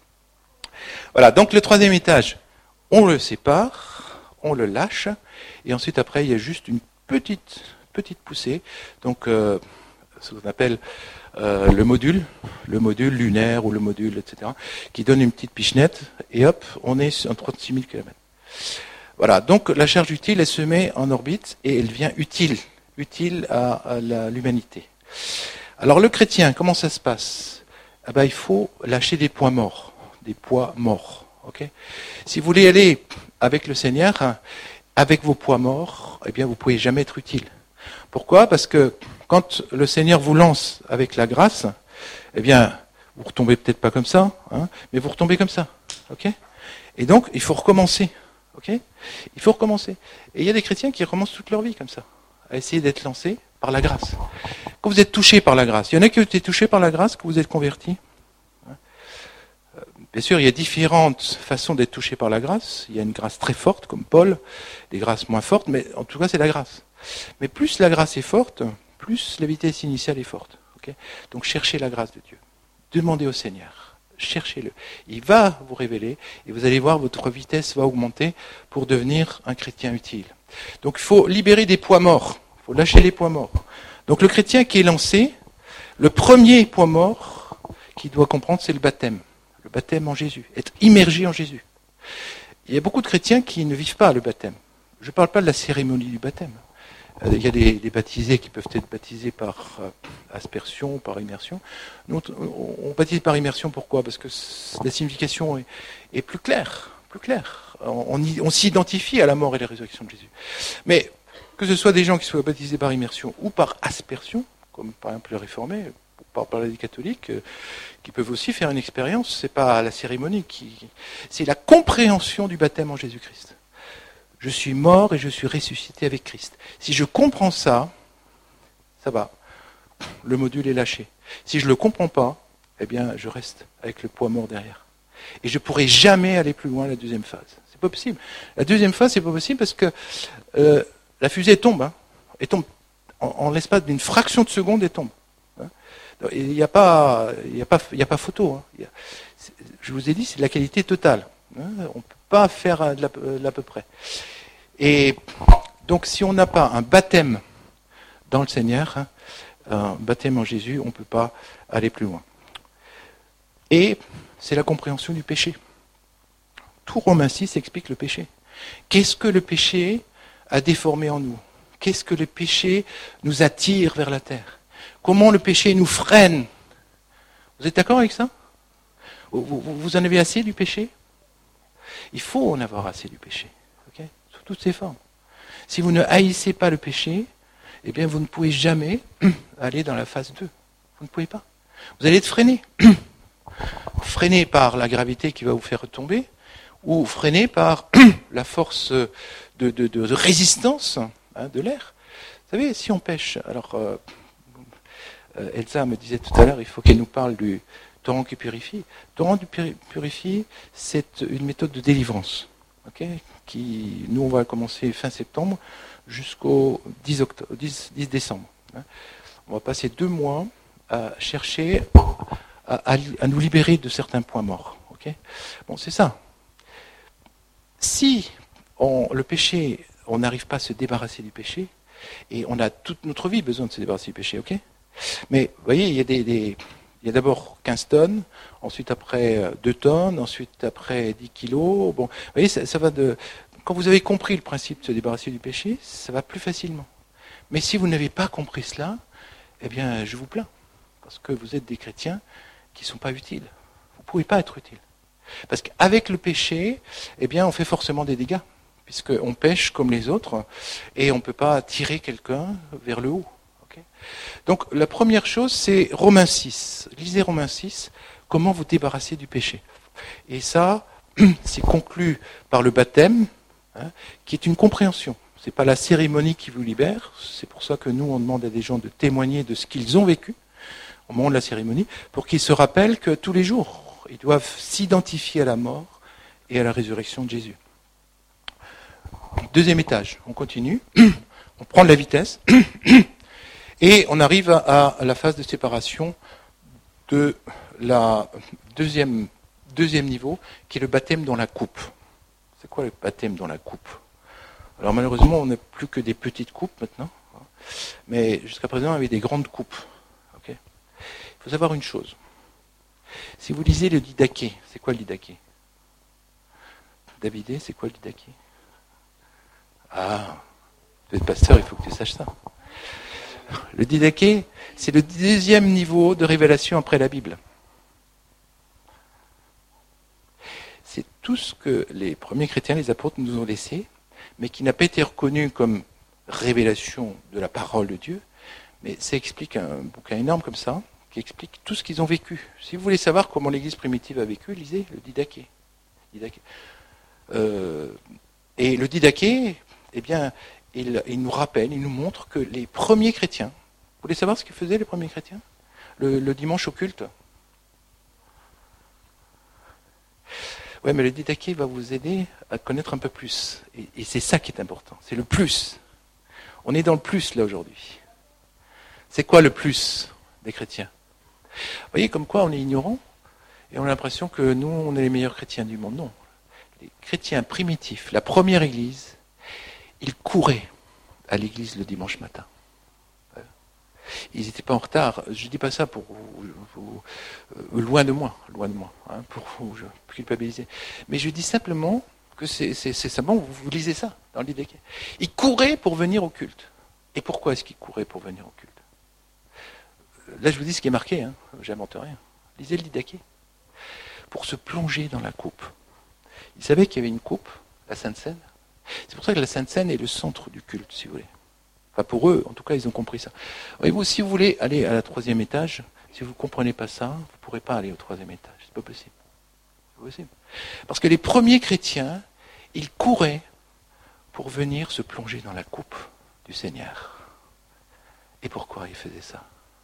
A: Voilà. Donc, le troisième étage, on le sépare, on le lâche, et ensuite, après, il y a juste une petite petite poussée, donc euh, ce qu'on appelle euh, le module, le module lunaire ou le module, et cetera, qui donne une petite pichenette, et hop, on est à trente-six mille kilomètres. Voilà, donc la charge utile, elle se met en orbite et elle devient utile, utile à, à la, l'humanité. Alors le chrétien, comment ça se passe? Ah ben, il faut lâcher des poids morts, des poids morts. Okay, si vous voulez aller avec le Seigneur, avec vos poids morts, eh bien vous ne pouvez jamais être utile. Pourquoi? Parce que quand le Seigneur vous lance avec la grâce, eh bien, vous ne retombez peut-être pas comme ça, hein, mais vous retombez comme ça. Okay, et donc, il faut recommencer. Okay, il faut recommencer. Et il y a des chrétiens qui recommencent toute leur vie comme ça, à essayer d'être lancés par la grâce. Quand vous êtes touchés par la grâce, il y en a qui ont été touchés par la grâce, que vous êtes convertis. Bien sûr, il y a différentes façons d'être touché par la grâce. Il y a une grâce très forte, comme Paul, des grâces moins fortes, mais en tout cas, c'est la grâce. Mais plus la grâce est forte, plus la vitesse initiale est forte. Okay, donc, cherchez la grâce de Dieu. Demandez au Seigneur. Cherchez-le. Il va vous révéler et vous allez voir, votre vitesse va augmenter pour devenir un chrétien utile. Donc, il faut libérer des poids morts. Il faut lâcher les poids morts. Donc, le chrétien qui est lancé, le premier poids mort qu'il doit comprendre, c'est le baptême. Le baptême en Jésus, être immergé en Jésus. Il y a beaucoup de chrétiens qui ne vivent pas le baptême. Je ne parle pas de la cérémonie du baptême. Il y a des, des baptisés qui peuvent être baptisés par euh, aspersion, par immersion. Nous, on, on baptise par immersion, pourquoi? Parce que la signification est, est plus claire. Plus claire. On, on, y, on s'identifie à la mort et la résurrection de Jésus. Mais que ce soit des gens qui soient baptisés par immersion ou par aspersion, comme par exemple les réformés, par, par les catholiques, euh, qui peuvent aussi faire une expérience, c'est pas la cérémonie, qui, c'est la compréhension du baptême en Jésus-Christ. Je suis mort et je suis ressuscité avec Christ. Si je comprends ça, ça va. Le module est lâché. Si je ne le comprends pas, eh bien, je reste avec le poids mort derrière. Et je ne pourrai jamais aller plus loin à la deuxième phase. C'est pas possible. La deuxième phase, c'est pas possible parce que euh, la fusée tombe. Hein, elle tombe en, en l'espace d'une fraction de seconde, elle tombe. Hein. Il n'y a pas, il y a pas, il y a pas photo. Hein. Il y a, je vous ai dit, c'est de la qualité totale. Hein. On ne peut pas faire de l'à peu près. Et donc, si on n'a pas un baptême dans le Seigneur, hein, un baptême en Jésus, on ne peut pas aller plus loin. Et c'est la compréhension du péché. Tout Romains six explique le péché. Qu'est-ce que le péché a déformé en nous? Qu'est-ce que le péché nous attire vers la terre? Comment le péché nous freine? Vous êtes d'accord avec ça? vous, vous, vous en avez assez du péché? Il faut en avoir assez du péché, okay? Sous toutes ses formes. Si vous ne haïssez pas le péché, eh bien vous ne pouvez jamais aller dans la phase deux. Vous ne pouvez pas. Vous allez être freiné. Freiné par la gravité qui va vous faire retomber, ou freiné par la force de, de, de, de résistance hein, de l'air. Vous savez, si on pêche, alors euh, euh, Elsa me disait tout à l'heure, il faut qu'elle nous parle du torrent qui purifie. Torrent qui purifie, c'est une méthode de délivrance, okay, qui, nous on va commencer fin septembre jusqu'au dix, octobre, dix, dix décembre. Hein. On va passer deux mois à chercher à, à, à nous libérer de certains points morts. Okay, bon, c'est ça. Si on, le péché, on n'arrive pas à se débarrasser du péché, et on a toute notre vie besoin de se débarrasser du péché, ok? Mais vous voyez, il y a des, des il y a d'abord quinze tonnes, ensuite après deux tonnes, ensuite après dix kilos. Bon, vous voyez, ça, ça va de. Quand vous avez compris le principe de se débarrasser du péché, ça va plus facilement. Mais si vous n'avez pas compris cela, eh bien, je vous plains, parce que vous êtes des chrétiens qui ne sont pas utiles. Vous ne pouvez pas être utiles. Parce qu'avec le péché, eh bien, on fait forcément des dégâts, puisqu'on pêche comme les autres, et on ne peut pas tirer quelqu'un vers le haut. Okay, donc, la première chose, c'est Romains six. Lisez Romains six, comment vous débarrasser du péché. Et ça, c'est conclu par le baptême, hein, qui est une compréhension. Ce n'est pas la cérémonie qui vous libère, c'est pour ça que nous, on demande à des gens de témoigner de ce qu'ils ont vécu au moment de la cérémonie, pour qu'ils se rappellent que tous les jours, ils doivent s'identifier à la mort et à la résurrection de Jésus. Deuxième étage, on continue, on prend de la vitesse, et on arrive à la phase de séparation de la deuxième, deuxième niveau, qui est le baptême dans la coupe. C'est quoi le baptême dans la coupe? Alors malheureusement, on n'a plus que des petites coupes maintenant, mais jusqu'à présent, on avait des grandes coupes. Okay, il faut savoir une chose. Si vous lisez le Didaché, c'est quoi le Didaché? Davidé, c'est quoi le Didaché? Ah, tu es pasteur, il faut que tu saches ça. Le Didaché, c'est le deuxième niveau de révélation après la Bible. C'est tout ce que les premiers chrétiens, les apôtres, nous ont laissé, mais qui n'a pas été reconnu comme révélation de la parole de Dieu, mais ça explique un bouquin énorme comme ça, qui explique tout ce qu'ils ont vécu. Si vous voulez savoir comment l'Église primitive a vécu, lisez le Didaché. Didaché. Euh, et le Didaché, eh bien, il, il nous rappelle, il nous montre que les premiers chrétiens, vous voulez savoir ce qu'ils faisaient les premiers chrétiens le, le dimanche au culte? Ouais, mais le Didaché va vous aider à connaître un peu plus. Et, et c'est ça qui est important, c'est le plus. On est dans le plus là aujourd'hui. C'est quoi le plus des chrétiens? Vous voyez comme quoi on est ignorant et on a l'impression que nous, on est les meilleurs chrétiens du monde. Non. Les chrétiens primitifs, la première église, ils couraient à l'église le dimanche matin. Ils n'étaient pas en retard. Je ne dis pas ça pour vous, vous, euh, loin de moi, loin de moi, hein, pour vous culpabiliser. Mais je dis simplement que c'est, c'est, c'est simplement, vous, vous lisez ça dans le Didaché. Ils couraient pour venir au culte. Et pourquoi est-ce qu'ils couraient pour venir au culte? Là, je vous dis ce qui est marqué, hein, j'invente rien. Lisez le Didaché. Pour se plonger dans la coupe. Ils savaient qu'il y avait une coupe, la Sainte Seine. C'est pour ça que la Sainte Seine est le centre du culte, si vous voulez. Enfin, pour eux, en tout cas, ils ont compris ça. Voyez-vous, si vous voulez aller à la troisième étage, si vous ne comprenez pas ça, vous ne pourrez pas aller au troisième étage. C'est pas possible. C'est pas possible. Parce que les premiers chrétiens, ils couraient pour venir se plonger dans la coupe du Seigneur. Et pourquoi il faisait ça?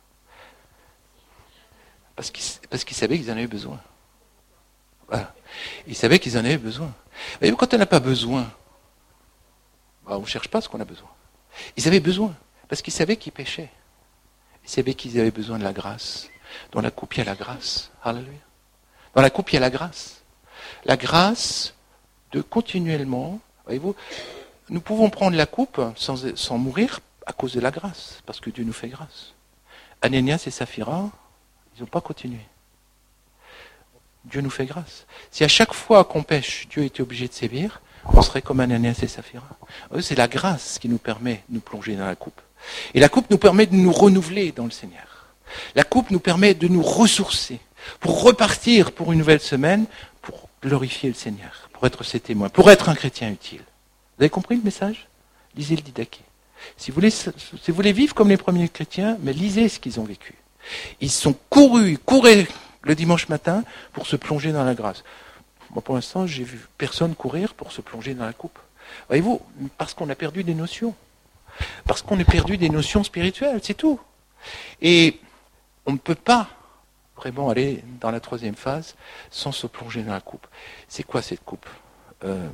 A: Parce qu'il, parce qu'il savait qu'ils en avaient besoin. Voilà. Il savait qu'ils en avaient besoin. Et quand on n'a pas besoin, bah on ne cherche pas ce qu'on a besoin. Ils avaient besoin, parce qu'ils savaient qu'ils péchaient. Ils savaient qu'ils avaient besoin de la grâce. Dans la coupe, il y a la grâce. Alléluia. Dans la coupe, il y a la grâce. La grâce de continuellement, voyez-vous, nous pouvons prendre la coupe sans, sans mourir à cause de la grâce, parce que Dieu nous fait grâce. Ananias et Saphira, ils n'ont pas continué. Dieu nous fait grâce. Si à chaque fois qu'on pêche, Dieu était obligé de sévir, on serait comme Ananias et Saphira. C'est la grâce qui nous permet de nous plonger dans la coupe. Et la coupe nous permet de nous renouveler dans le Seigneur. La coupe nous permet de nous ressourcer, pour repartir pour une nouvelle semaine, pour glorifier le Seigneur, pour être ses témoins, pour être un chrétien utile. Vous avez compris le message? Lisez le Didaché. Si vous voulez, si vous voulez vivre comme les premiers chrétiens, mais lisez ce qu'ils ont vécu. Ils sont courus, ils couraient le dimanche matin pour se plonger dans la grâce. Moi, pour l'instant, j'ai vu personne courir pour se plonger dans la coupe. Voyez-vous, parce qu'on a perdu des notions. Parce qu'on a perdu des notions spirituelles, c'est tout. Et on ne peut pas vraiment aller dans la troisième phase sans se plonger dans la coupe. C'est quoi cette coupe? euh,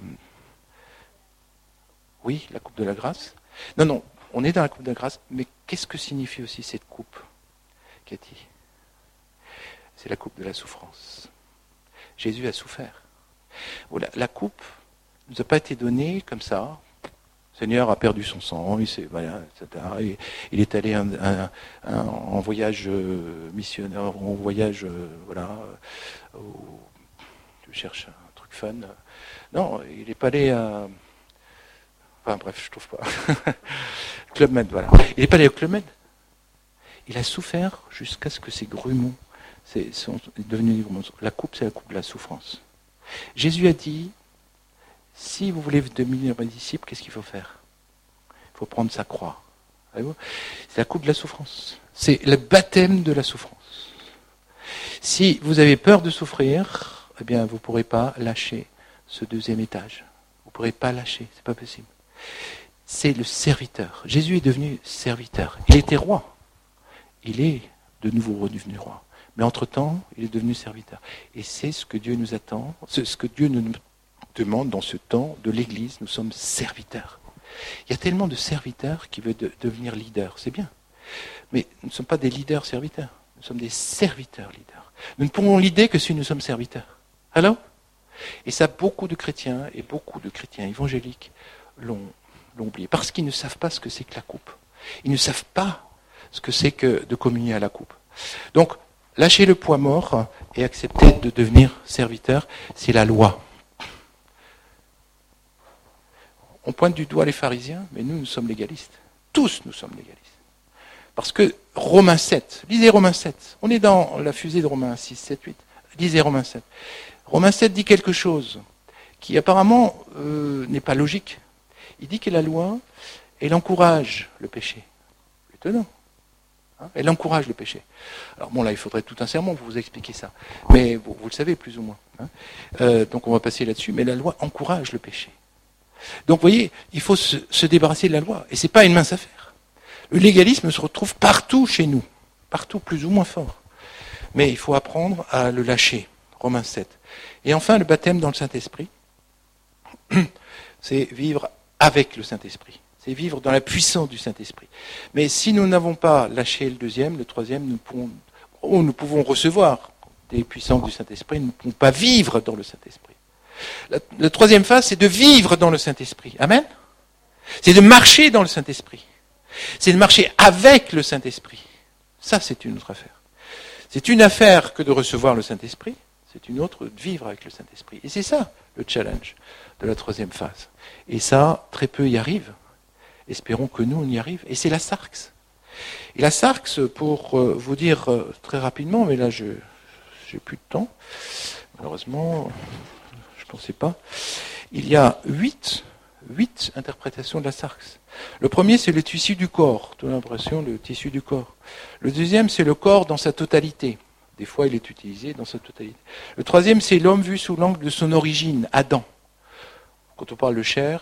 A: Oui, la coupe de la grâce. Non, non, on est dans la coupe de la grâce, mais qu'est-ce que signifie aussi cette coupe, Cathy? C'est la coupe de la souffrance. Jésus a souffert. Voilà, la coupe ne nous a pas été donnée comme ça. Le Seigneur a perdu son sang, il, s'est, voilà, et cetera. Et il est allé un, un, un, en voyage euh, missionnaire, en voyage, euh, voilà, euh, au, je cherche un truc fun. Non, il n'est pas allé à... Enfin bref, je trouve pas. Club Med, voilà. Il n'est pas allé au Club Med. Il a souffert jusqu'à ce que ses grumeaux c'est, sont devenus des grumeaux. La coupe, c'est la coupe de la souffrance. Jésus a dit, si vous voulez devenir mes disciples, qu'est-ce qu'il faut faire? Il faut prendre sa croix. C'est la coupe de la souffrance. C'est le baptême de la souffrance. Si vous avez peur de souffrir, eh bien, vous ne pourrez pas lâcher ce deuxième étage. Vous ne pourrez pas lâcher, c'est pas possible. C'est le serviteur. Jésus est devenu serviteur. Il était roi. Il est de nouveau redevenu roi. Mais entre-temps, il est devenu serviteur. Et c'est ce que Dieu nous attend, c'est ce que Dieu nous demande dans ce temps de l'Église. Nous sommes serviteurs. Il y a tellement de serviteurs qui veulent de, devenir leaders. C'est bien. Mais nous ne sommes pas des leaders serviteurs. Nous sommes des serviteurs leaders. Nous ne pourrons leader que si nous sommes serviteurs. Alors? Et ça, beaucoup de chrétiens et beaucoup de chrétiens évangéliques l'ont, l'ont oublié. Parce qu'ils ne savent pas ce que c'est que la coupe. Ils ne savent pas ce que c'est que de communier à la coupe. Donc, lâcher le poids mort et accepter de devenir serviteur, c'est la loi. On pointe du doigt les pharisiens, mais nous, nous sommes légalistes. Tous, nous sommes légalistes. Parce que Romains sept, lisez Romains sept. On est dans la fusée de Romains six, sept, huit. Lisez Romains sept. Romains sept dit quelque chose qui apparemment euh, n'est pas logique. Il dit que la loi, elle encourage le péché. Étonnant. Hein, elle encourage le péché. Alors bon, là, il faudrait tout un sermon pour vous expliquer ça. Mais vous, vous le savez plus ou moins. Hein. Euh, donc on va passer là-dessus. Mais la loi encourage le péché. Donc vous voyez, il faut se, se débarrasser de la loi. Et ce n'est pas une mince affaire. Le légalisme se retrouve partout chez nous. Partout, plus ou moins fort. Mais il faut apprendre à le lâcher. Romains sept. Et enfin, le baptême dans le Saint-Esprit. C'est vivre avec le Saint-Esprit. C'est vivre dans la puissance du Saint-Esprit. Mais si nous n'avons pas lâché le deuxième, le troisième, nous pouvons, oh, nous pouvons recevoir des puissances du Saint-Esprit, nous ne pouvons pas vivre dans le Saint-Esprit. La, la troisième phase, c'est de vivre dans le Saint-Esprit. Amen. C'est de marcher dans le Saint-Esprit. C'est de marcher avec le Saint-Esprit. Ça, c'est une autre affaire. C'est une affaire que de recevoir le Saint-Esprit. C'est une autre de vivre avec le Saint-Esprit. Et c'est ça, le challenge de la troisième phase. Et ça, très peu y arrivent. Espérons que nous, on y arrive. Et c'est la sarx. Et la sarx, pour euh, vous dire euh, très rapidement, mais là, je n'ai plus de temps, malheureusement, je ne pensais pas, il y a huit, huit interprétations de la sarx. Le premier, c'est le tissu du corps. Tu as l'impression, le tissu du corps. Le deuxième, c'est le corps dans sa totalité. Des fois, il est utilisé dans sa totalité. Le troisième, c'est l'homme vu sous l'angle de son origine, Adam. Quand on parle de chair,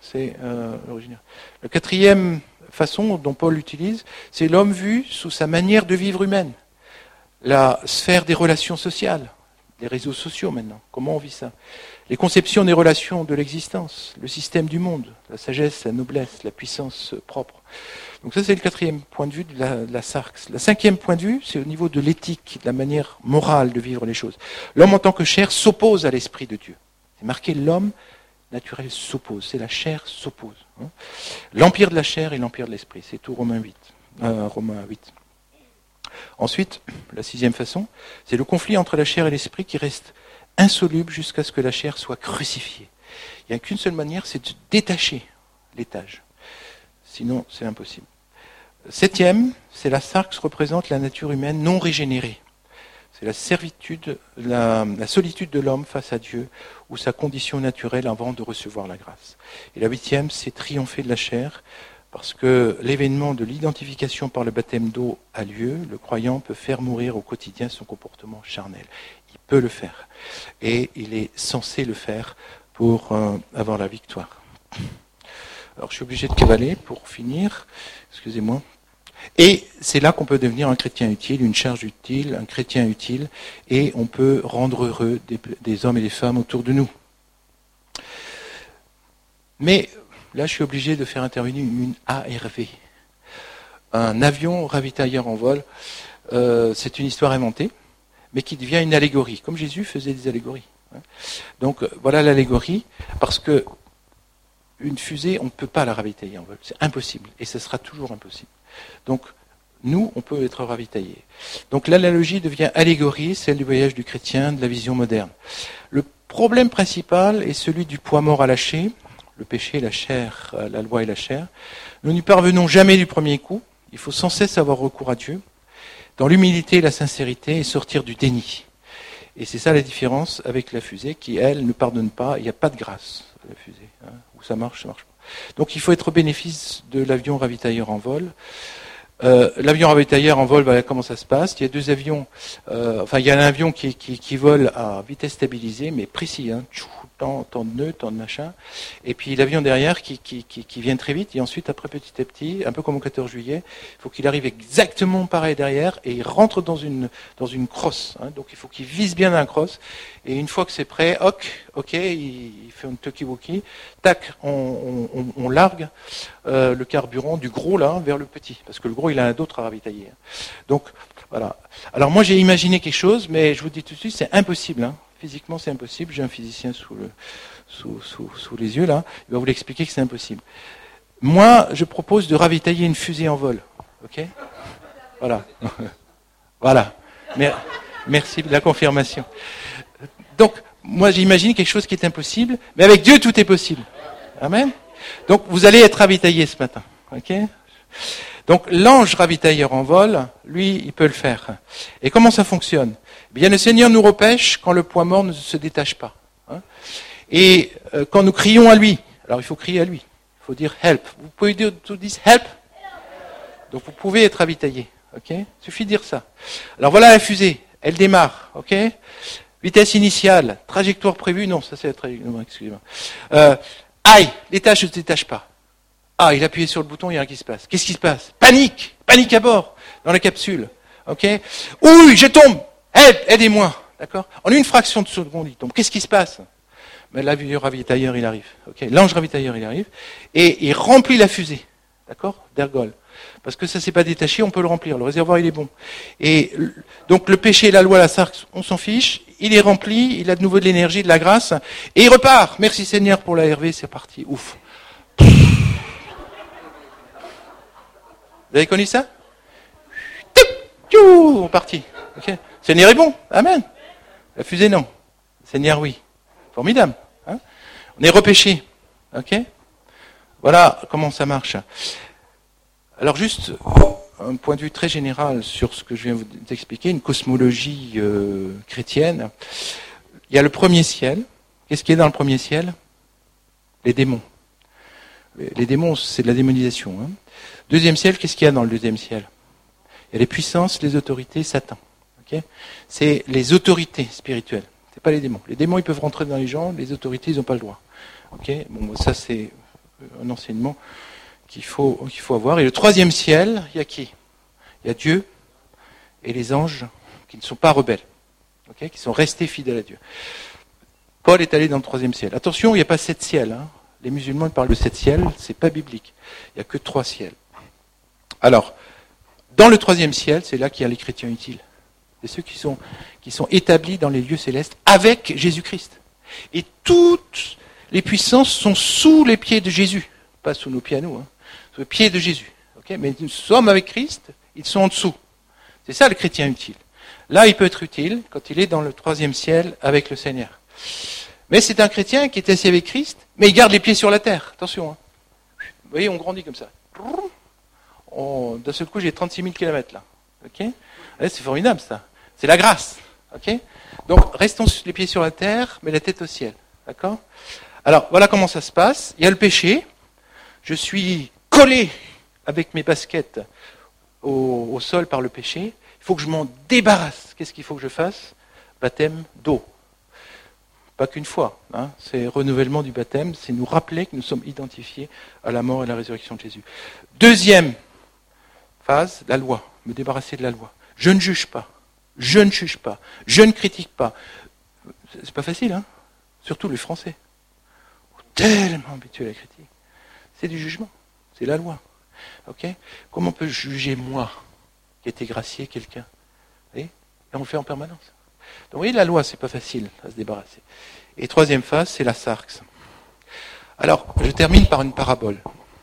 A: c'est euh, l'originaire. La quatrième façon dont Paul l'utilise, c'est l'homme vu sous sa manière de vivre humaine. La sphère des relations sociales, les réseaux sociaux maintenant, comment on vit ça? Les conceptions des relations de l'existence, le système du monde, la sagesse, la noblesse, la puissance propre. Donc ça, c'est le quatrième point de vue de la, de la sarx. Le cinquième point de vue, c'est au niveau de l'éthique, de la manière morale de vivre les choses. L'homme en tant que chair s'oppose à l'esprit de Dieu. C'est marqué, l'homme naturel s'oppose, c'est la chair s'oppose. Hein. L'empire de la chair et l'empire de l'esprit, c'est tout Romains huit. Euh, Romains huit. Ensuite, la sixième façon, c'est le conflit entre la chair et l'esprit qui reste insoluble jusqu'à ce que la chair soit crucifiée. Il n'y a qu'une seule manière, c'est de détacher l'étage. Sinon, c'est impossible. Septième, c'est la sarx représente la nature humaine non régénérée. C'est la servitude, la, la solitude de l'homme face à Dieu, ou sa condition naturelle avant de recevoir la grâce. Et la huitième, c'est triompher de la chair, parce que l'événement de l'identification par le baptême d'eau a lieu, le croyant peut faire mourir au quotidien son comportement charnel. Il peut le faire. Et il est censé le faire pour euh, avoir la victoire. Alors je suis obligé de cavaler pour finir, excusez-moi. Et c'est là qu'on peut devenir un chrétien utile, une charge utile, un chrétien utile, et on peut rendre heureux des, des hommes et des femmes autour de nous. Mais là, je suis obligé de faire intervenir une A R V. Un avion ravitailleur en vol, euh, c'est une histoire inventée, mais qui devient une allégorie, comme Jésus faisait des allégories. Donc voilà l'allégorie, parce que une fusée, on ne peut pas la ravitailler en vol, c'est impossible, et ce sera toujours impossible. Donc nous, on peut être ravitaillés. Donc l'analogie devient allégorie, celle du voyage du chrétien, de la vision moderne. Le problème principal est celui du poids mort à lâcher, le péché, la chair, la loi et la chair. Nous n'y parvenons jamais du premier coup, il faut sans cesse avoir recours à Dieu, dans l'humilité et la sincérité, et sortir du déni. Et c'est ça la différence avec la fusée, qui, elle, ne pardonne pas, il n'y a pas de grâce à la fusée. Hein, où ça marche, ça marche pas. Donc il faut être au bénéfice de l'avion ravitailleur en vol. Euh, l'avion ravitailleur en vol, voilà comment ça se passe. Il y a deux avions, euh, enfin il y a un avion qui, qui, qui vole à vitesse stabilisée, mais précis, hein, tant, tant de nœuds, tant de machin. Et puis l'avion derrière qui, qui, qui, qui vient très vite, et ensuite après petit à petit, un peu comme au quatorze juillet, il faut qu'il arrive exactement pareil derrière, et il rentre dans une, dans une crosse. Hein, donc il faut qu'il vise bien un crosse, et une fois que c'est prêt, ok, ok, il, il fait un talkie-walkie, tac, on, on, on largue euh, le carburant du gros là vers le petit, parce que le gros il en a d'autres à ravitailler. Donc voilà. Alors moi j'ai imaginé quelque chose, mais je vous dis tout de suite, c'est impossible. Hein. Physiquement c'est impossible. J'ai un physicien sous, le, sous, sous, sous les yeux là, il va vous l'expliquer que c'est impossible. Moi je propose de ravitailler une fusée en vol. Ok ? Voilà. Voilà. Merci de la confirmation. Donc moi j'imagine quelque chose qui est impossible, mais avec Dieu tout est possible. Amen. Donc vous allez être ravitaillé ce matin. Ok ? Donc l'ange ravitailleur en vol, lui, il peut le faire. Et comment ça fonctionne ? Eh bien, le Seigneur nous repêche quand le poids mort ne se détache pas. Hein. Et euh, quand nous crions à lui, alors il faut crier à lui, il faut dire help. Vous pouvez dire tout dis help. Donc vous pouvez être ravitaillé. Ok ? Il suffit de dire ça. Alors voilà la fusée, elle démarre. Ok ? Vitesse initiale, trajectoire prévue, non, ça c'est la trajectoire, non, excusez-moi. Euh, aïe, l'étage ne se détache pas. Ah, il a appuyé sur le bouton, il y a rien qui se passe. Qu'est-ce qui se passe ? Panique, panique à bord, dans la capsule. Ok ? Ouh, je tombe. Aide, aidez-moi. D'accord ? En une fraction de seconde, il tombe. Qu'est-ce qui se passe ? Mais l'avion ravitailleur, il arrive. Ok ? L'ange ravitailleur, il arrive et il remplit la fusée. D'accord ? D'ergol. Parce que ça ne s'est pas détaché, on peut le remplir. Le réservoir, il est bon. Et donc le péché, la loi, la sarx, on s'en fiche. Il est rempli, il a de nouveau de l'énergie, de la grâce, et il repart. Merci Seigneur pour la R V, c'est parti. Ouf. Vous avez connu ça ? On est parti. Okay. Seigneur est bon. Amen. La fusée, non. Seigneur, oui. Formidable. Hein ? On est repêché. Ok ? Voilà comment ça marche. Alors juste un point de vue très général sur ce que je viens de vous expliquer, une cosmologie euh, chrétienne. Il y a le premier ciel. Qu'est-ce qui est dans le premier ciel ? Les démons. Les démons, c'est de la démonisation. Hein. Deuxième ciel, qu'est-ce qu'il y a dans le deuxième ciel ? Il y a les puissances, les autorités, Satan. Okay ? C'est les autorités spirituelles. C'est pas les démons. Les démons, ils peuvent rentrer dans les gens, les autorités, ils n'ont pas le droit. Okay ? Bon, ça c'est un enseignement qu'il faut, qu'il faut avoir. Et le troisième ciel, il y a qui? Il y a Dieu et les anges qui ne sont pas rebelles, okay, qui sont restés fidèles à Dieu. Paul est allé dans le troisième ciel. Attention, il n'y a pas sept ciels. Hein. Les musulmans parlent de sept ciels, c'est pas biblique. Il n'y a que trois ciels. Alors, dans le troisième ciel, c'est là qu'il y a les chrétiens utiles. C'est ceux qui sont, qui sont établis dans les lieux célestes avec Jésus-Christ. Et toutes les puissances sont sous les pieds de Jésus. Pas sous nos pieds à nous, hein. Sous les pieds de Jésus. Okay, mais nous sommes avec Christ, ils sont en dessous. C'est ça le chrétien utile. Là, il peut être utile quand il est dans le troisième ciel avec le Seigneur. Mais c'est un chrétien qui est assis avec Christ, mais il garde les pieds sur la terre. Attention. Hein. Vous voyez, on grandit comme ça. On, d'un seul coup, j'ai trente-six mille kilomètres là. Okay, ouais, c'est formidable ça. C'est la grâce. Okay, donc, restons les pieds sur la terre, mais la tête au ciel. D'accord? Alors, voilà comment ça se passe. Il y a le péché. Je suis collé avec mes baskets au, au sol par le péché. Il faut que je m'en débarrasse. Qu'est-ce qu'il faut que je fasse? Baptême d'eau. Pas qu'une fois. Hein. C'est renouvellement du baptême. C'est nous rappeler que nous sommes identifiés à la mort et à la résurrection de Jésus. Deuxième phase, la loi. Me débarrasser de la loi. Je ne juge pas. Je ne juge pas. Je ne critique pas. C'est pas facile, hein. Surtout les Français. Tellement habitués à la critique. C'est du jugement. C'est la loi. Ok? Comment peut juger moi, qui ai été gracié quelqu'un? Vous voyez? Et on le fait en permanence. Donc vous voyez, la loi, c'est pas facile à se débarrasser. Et troisième phase, c'est la sarx. Alors, je termine par une parabole.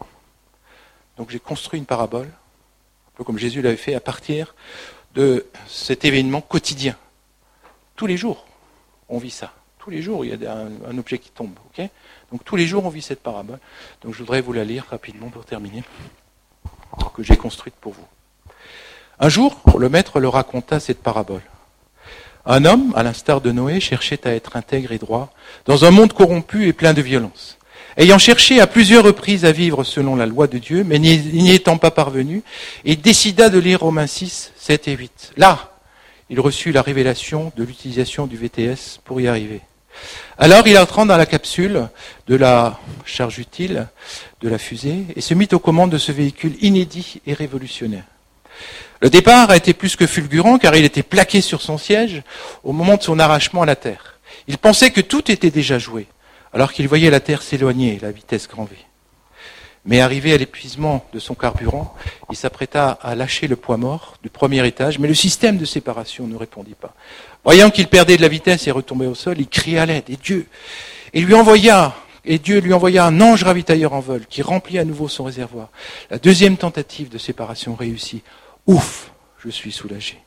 A: Donc j'ai construit une parabole, un peu comme Jésus l'avait fait, à partir de cet événement quotidien. Tous les jours, on vit ça. Tous les jours, il y a un, un objet qui tombe. Okay, donc tous les jours, on vit cette parabole. Donc je voudrais vous la lire rapidement pour terminer, que j'ai construite pour vous. Un jour, le maître leur raconta cette parabole. Un homme, à l'instar de Noé, cherchait à être intègre et droit dans un monde corrompu et plein de violence. Ayant cherché à plusieurs reprises à vivre selon la loi de Dieu, mais n'y étant pas parvenu, il décida de lire Romains six, sept et huit. Là, il reçut la révélation de l'utilisation du V T S pour y arriver. Alors il entra dans la capsule de la charge utile de la fusée et se mit aux commandes de ce véhicule inédit et révolutionnaire. Le départ a été plus que fulgurant car il était plaqué sur son siège au moment de son arrachement à la terre. Il pensait que tout était déjà joué, alors qu'il voyait la terre s'éloigner à la vitesse grand V. Mais arrivé à l'épuisement de son carburant, il s'apprêta à lâcher le poids mort du premier étage, mais le système de séparation ne répondit pas. Voyant qu'il perdait de la vitesse et retombait au sol, il cria à l'aide, et Dieu, et lui envoya, et Dieu lui envoya un ange ravitailleur en vol qui remplit à nouveau son réservoir. La deuxième tentative de séparation réussit. Ouf, je suis soulagé.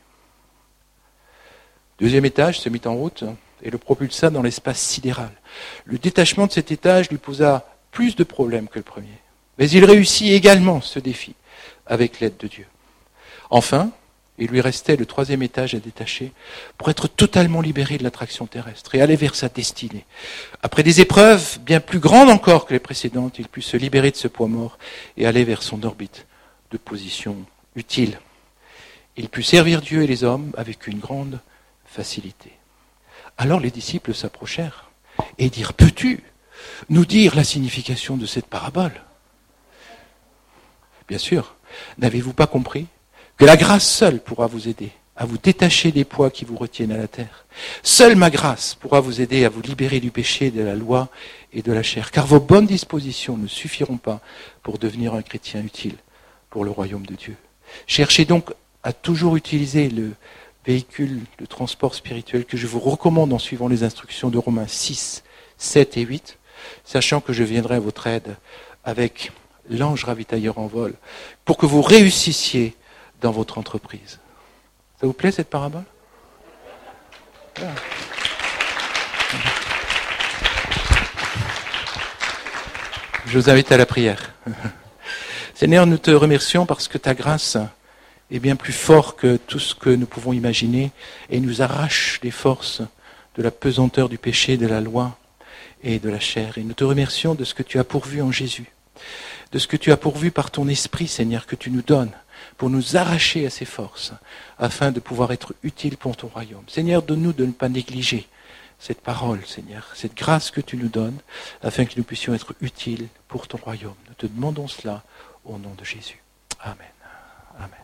A: Deuxième étage se mit en route et le propulsa dans l'espace sidéral. Le détachement de cet étage lui posa plus de problèmes que le premier. Mais il réussit également ce défi avec l'aide de Dieu. Enfin, il lui restait le troisième étage à détacher pour être totalement libéré de l'attraction terrestre et aller vers sa destinée. Après des épreuves bien plus grandes encore que les précédentes, il put se libérer de ce poids mort et aller vers son orbite de position utile. Il put servir Dieu et les hommes avec une grande facilité. Alors les disciples s'approchèrent et dirent « Peux-tu nous dire la signification de cette parabole ?» Bien sûr, n'avez-vous pas compris que la grâce seule pourra vous aider à vous détacher des poids qui vous retiennent à la terre. Seule ma grâce pourra vous aider à vous libérer du péché, de la loi et de la chair, car vos bonnes dispositions ne suffiront pas pour devenir un chrétien utile pour le royaume de Dieu. Cherchez donc à toujours utiliser le véhicule de transport spirituel que je vous recommande en suivant les instructions de Romains six, sept et huit, sachant que je viendrai à votre aide avec l'ange ravitailleur en vol, pour que vous réussissiez dans votre entreprise. Ça vous plaît cette parabole? Ah. Je vous invite à la prière. Seigneur, nous te remercions parce que ta grâce est bien plus forte que tout ce que nous pouvons imaginer et nous arrache des forces de la pesanteur du péché, de la loi et de la chair. Et nous te remercions de ce que tu as pourvu en Jésus, de ce que tu as pourvu par ton esprit, Seigneur, que tu nous donnes pour nous arracher à ces forces, afin de pouvoir être utiles pour ton royaume. Seigneur, donne-nous de ne pas négliger cette parole, Seigneur, cette grâce que tu nous donnes, afin que nous puissions être utiles pour ton royaume. Nous te demandons cela au nom de Jésus. Amen. Amen.